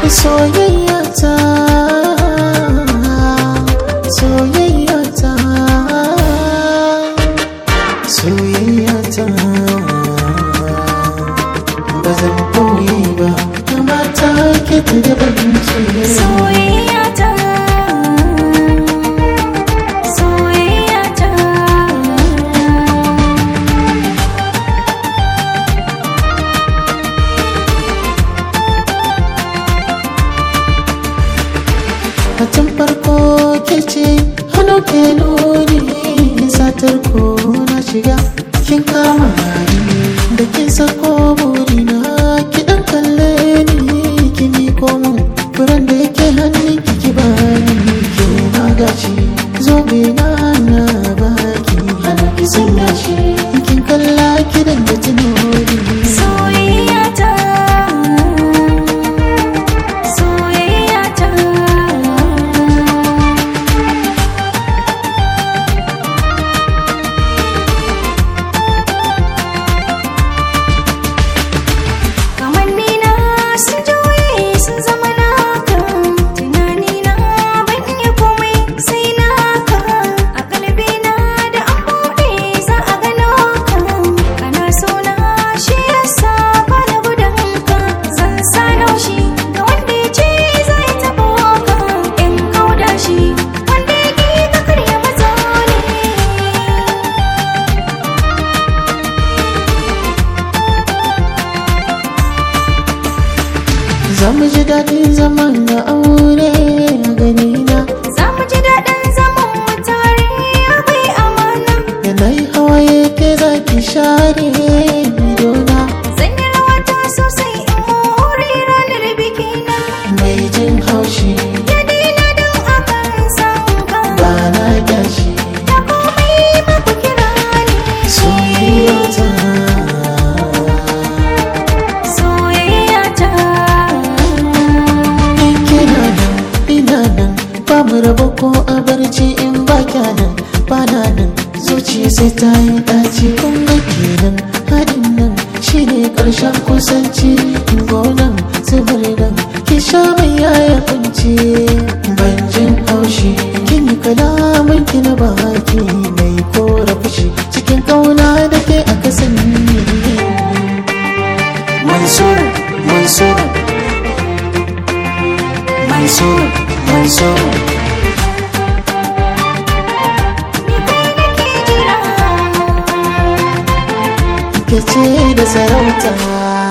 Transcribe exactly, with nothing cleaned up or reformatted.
soyayya ta soyayya ta soyayya ta ba zan boye ba kamata ke ta da banci soyayya ta soyayya ta a tun farko ke ce hannu ke nuni satar ko na shiga kin kama ni da kin sako burina ki dan kalle ni ki miko mun furan da yake hannun ki ki bani ki ma gashi zobe na na baki hannu ki sanya shi kin kalla ki dan da tunori soyayya ta soyayya ta kamanni na sun juye sun zama naka tunani na ban iya komai sai naka a kalbi na da an buɗe za a gano ka kana so na shi yasa ba na gudun ka zan sa laushi ga wanda ya ce zai taɓo ka in kauda shi wanda ya ƙi ka karya maza ne za mu ji daɗin zaman na aure a ganina za mu ji daɗin zaman mu tare akwai amana yanayi hawaye ke za ki share idona zan yi rawata sosai in more ranar bikina mai jin haushi ya daina don akan san ka ba na gashi da komai ma ku kira ni soyayya ta soyayya ta in kina nan ina nan ba mu rabo ko a barci in ba kya nan ba na nan zuciya sai ta yi ɗaci kun ga kenan haɗin nan shine ƙarshen kusanci gonan zubar nan ki sha mai yaya kunci ban jin haushi kin yi kalaman ki na baki mai kora fushi cikin ƙauna da ke aka sani Mansur Mansur Mansur Mansur ni kai nake jira ke ce da sarauta